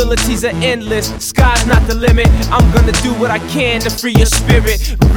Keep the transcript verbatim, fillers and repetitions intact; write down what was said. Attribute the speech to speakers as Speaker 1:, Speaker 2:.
Speaker 1: Possibilities are endless, sky's not the limit. I'm gonna do what I can to free your spirit.